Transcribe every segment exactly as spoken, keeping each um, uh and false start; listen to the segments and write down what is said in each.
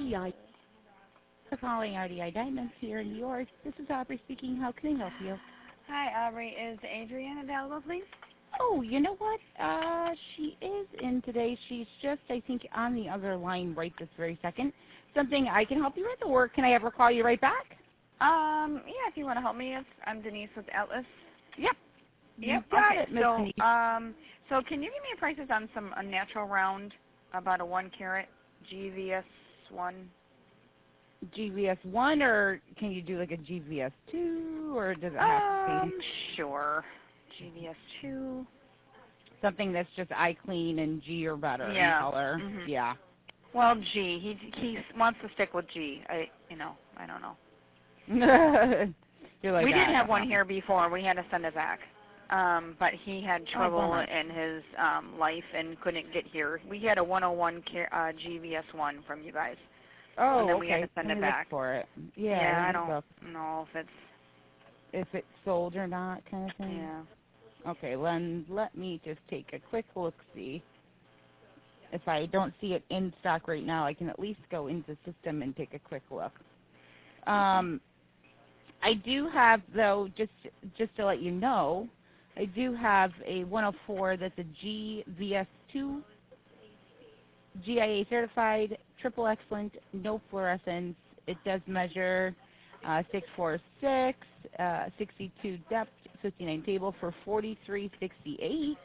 D I. For calling R D I Diamonds here in New York. This is Aubrey speaking. How can I help you? Hi, Aubrey. Is Adrienne available, please? Oh, you know what? Uh, she is in today. She's just, I think, on the other line right this very second. Something I can help you with, or can I have her call you right back? Um, yeah, if you want to help me, it's, I'm Denise with Atlas. Yep. Yep. You got okay. it, Miss So, Denise. um, so can you give me prices on some a natural round, about a one carat G V S one? G V S one, or can you do like a G V S two, or does it have Um, to be sure. G V S two. something that's just eye clean and G or better Yeah. in color? Mm-hmm. Yeah. Well, G. He he wants to stick with G. I you know I don't know. You're like, we did I have don't one know. here before. We had to send it back. Um, but he had trouble bummer. in his um, life and couldn't get here. We had a one oh one ca- uh, G V S one from you guys. Oh, and then okay. we had to send Let it me look back. for it. Yeah, Yeah, let I me don't look. know if it's, If it's sold or not, kind of thing. yeah. Okay, then let me just take a quick look-see. If I don't see it in stock right now, I can at least go into the system and take a quick look. Um, I do have, though, just just to let you know, I do have a one oh four that's a G V S two, G I A certified, triple excellent, no fluorescence. It does measure uh, six four six, uh, sixty-two depth, fifty-nine table for forty-three sixty-eight.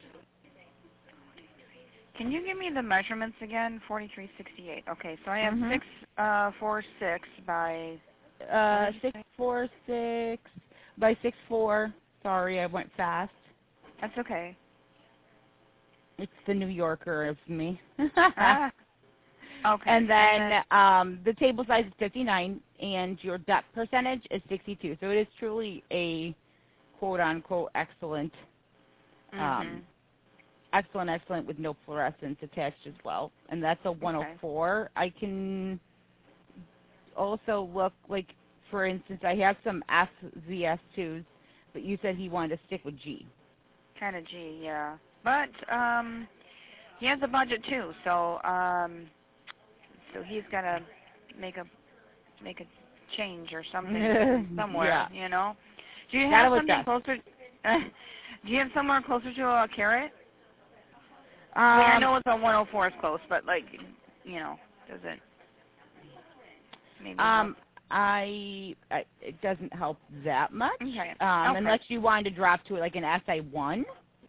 Can you give me the measurements again? forty-three sixty-eight. Okay, so I have Mhm. six uh, four six by Uh, what did you six say? four six by six four. Sorry, I went fast. That's okay. It's the New Yorker of me. ah, okay. And then, then um, the table size is fifty-nine, and your depth percentage is sixty-two. So it is truly a quote-unquote excellent, um, mhm. excellent, excellent with no fluorescence attached as well. And that's a one oh four. I can also look, like, for instance, I have some F V S twos, but you said he wanted to stick with G. Kind of G, yeah. But um, he has a budget too, so um, so he's got to make a make a change or something somewhere, Yeah. you know. Do you Gotta have look something that. closer? do you have somewhere closer to a carat? Um, I mean, I know it's a one oh four is close, but like, you know, does it maybe um, I, I it doesn't help that much. help? Okay. Um, okay. unless you wanted to drop to like an S I one.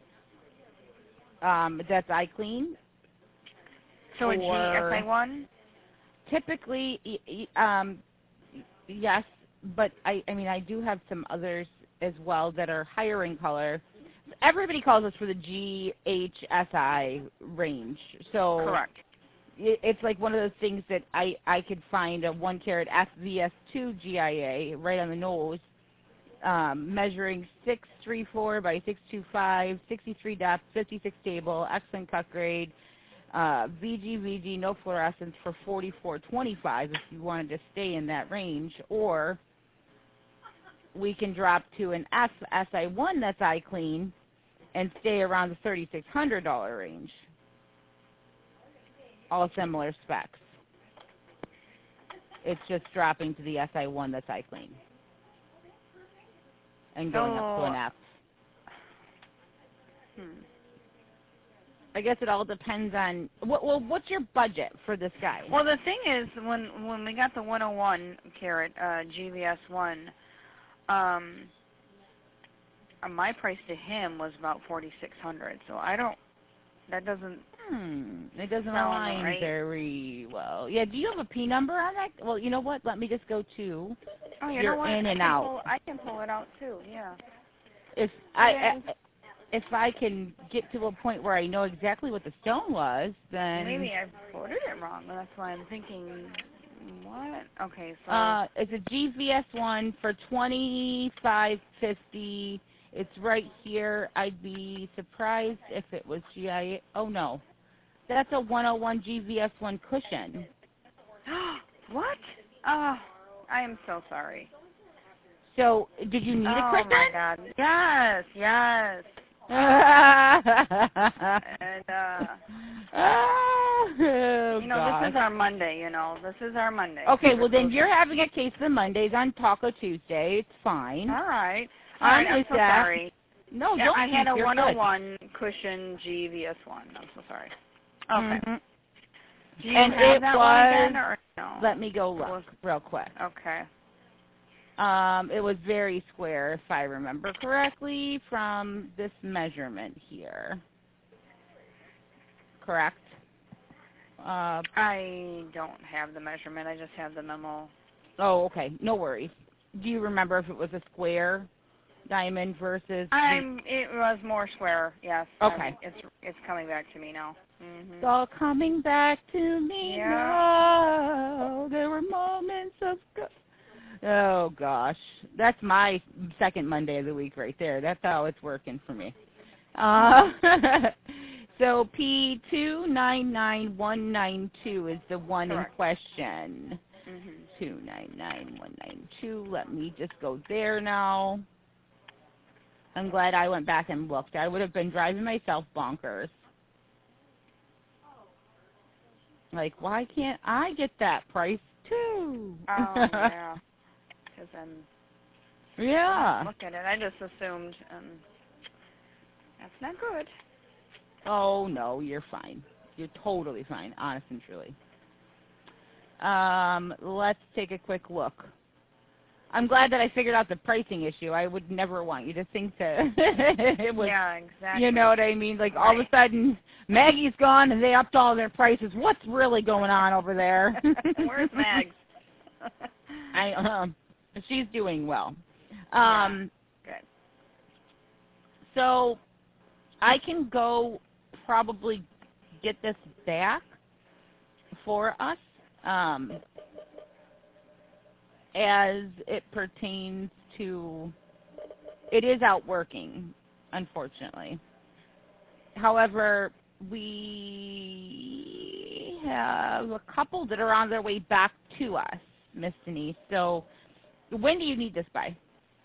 Um, that's eye clean. So a G or S I one? Typically, y- y- um, yes, but I, I mean, I do have some others as well that are higher in color. Everybody calls us for the G H S I range. So Correct. it, it's like one of those things that I, I could find a one carat F V S two G I A right on the nose, um, measuring six three four by six two five, sixty-three depth, fifty-six table, excellent cut grade, uh, V G V G, no fluorescence for forty-four twenty-five if you wanted to stay in that range, or we can drop to an F S I one that's eye clean and stay around the thirty-six hundred dollars range. All similar specs. It's just dropping to the S I one that's eye clean and going up to an F. Hmm. I guess it all depends on what. Well, what's your budget for this guy? Well, the thing is, when when we got the one oh one carat uh, G V S one, um, uh, my price to him was about forty-six hundred. So I don't. That doesn't. Hmm. It doesn't sound align right. very well. Yeah. Do you have a P number on that? Well, you know what? Let me just go to. Oh, you You're know what? in I and can out. Pull, I can pull it out too. Yeah. If I, And I if I can get to a point where I know exactly what the stone was, then maybe I quoted it wrong. That's why I'm thinking. What? Okay. So. uh, it's a G V S one for twenty-five fifty. It's right here. I'd be surprised if it was G I A. Oh no, that's a one oh one G V S one cushion. What? Oh, I am so sorry. So, did you need oh a quick my one? God. Yes. Yes. and, And uh. oh, You know, gosh. this is our Monday, you know. This is our Monday. Okay, well, then you're having a case of the Mondays on Taco Tuesday. It's fine. All right. All right, I'm so that, sorry. No, yeah, don't I had a you're one oh one good. cushion G V S one. I'm so sorry. Okay. Mm-hmm. Do you and have it that was, one again, or no? Let me go look was, real quick. Okay. Um, it was very square, if I remember correctly, from this measurement here. Correct? Uh, I don't have the measurement. I just have the memo. oh, okay. No worries. Do you remember if it was a square diamond versus? I'm. It was more square. Yes. Okay. I'm, it's it's coming back to me now. Mm-hmm. It's all coming back to me yeah. now. There were moments of. Go- oh gosh, that's my second Monday of the week right there. That's how it's working for me. Uh, so P two nine nine one nine two is the one Correct. in question. Mm-hmm. two nine nine one nine two. Let me just go there now. I'm glad I went back and looked. I would have been driving myself bonkers. Like, why can't I get that price too? Oh, yeah. Because I'm... Yeah. Look at it. I just assumed um, that's not good. Oh, no, you're fine. You're totally fine, honest and truly. Um, let's take a quick look. I'm glad that I figured out the pricing issue. I would never want you to think that it was, yeah, exactly. you know what I mean? Like, right. all of a sudden, Maggie's gone and they upped all their prices. What's really going on over there? Where's Mags? I, um, she's doing well. Um, yeah. Good. So I can go probably get this back for us. Um, as it pertains to, it is out working, unfortunately. However, we have a couple that are on their way back to us, Miss Denise. So when do you need this by?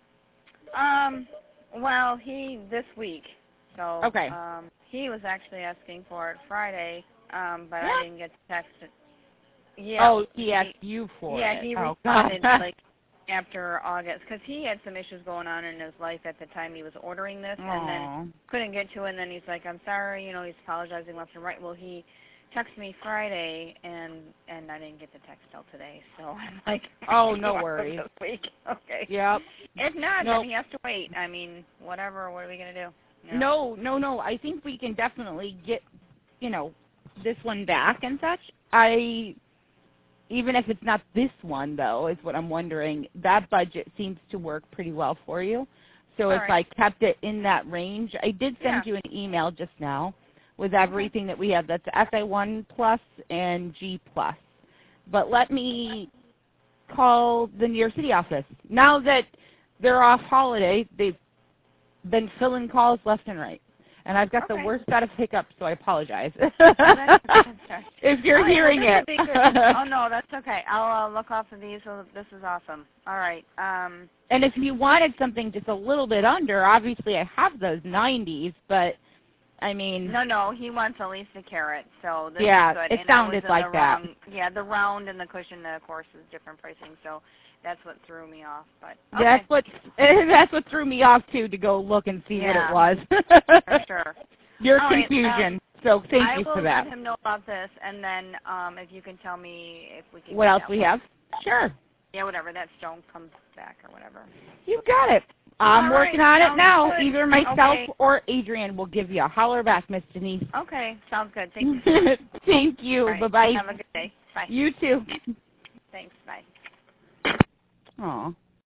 Um, well, he, this week. So, okay. um, he was actually asking for it Friday, um, but what? I didn't get to text it. Yeah. Oh, he asked he, you for yeah, it. he oh, responded like after August because he had some issues going on in his life at the time he was ordering this, Aww. and then couldn't get to it. And then he's like, "I'm sorry," you know, he's apologizing left and right. Well, he texted me Friday, and and I didn't get the text till today, so I'm like, "Oh, no worries." This week, okay. Yep. If not, nope. then he has to wait. I mean, whatever. What are we gonna do? You No, know? no, no. I think we can definitely get, you know, this one back and such. I. Even if it's not this one, though, is what I'm wondering. That budget seems to work pretty well for you. So All if right. I kept it in that range, I did send Yeah. you an email just now with everything that we have. That's S I one plus and G plus. But let me call the New York City office. Now that they're off holiday, they've been filling calls left and right. And I've got okay. the worst out of hiccups, so I apologize. Oh, that's, that's if you're right, hearing well, it. oh, no, that's okay. I'll uh, look off of these. So this is awesome. All right. Um, and if you wanted something just a little bit under, obviously I have those nineties, but, I mean. No, no, he wants at least a carat, so this yeah, is good. it and sounded was like the that. Round, yeah, the round and the cushion, of course, is different pricing, so that's what threw me off. But okay. That's what that's what threw me off, too, to go look and see yeah, what it was. for sure. Your All confusion. Right, um, so thank I you for will that. let him know about this, and then um, if you can tell me if we can What get else that we one. have? Sure. Yeah, whatever, that stone comes back or whatever. You got it. I'm All working right, on it now. good. Either myself okay. or Adrian will give you a holler back, Miss Denise. Okay, sounds good. Thank you. Thank you. Right. Bye-bye. Have a good day. Bye. You too. Thanks. Bye. Aw.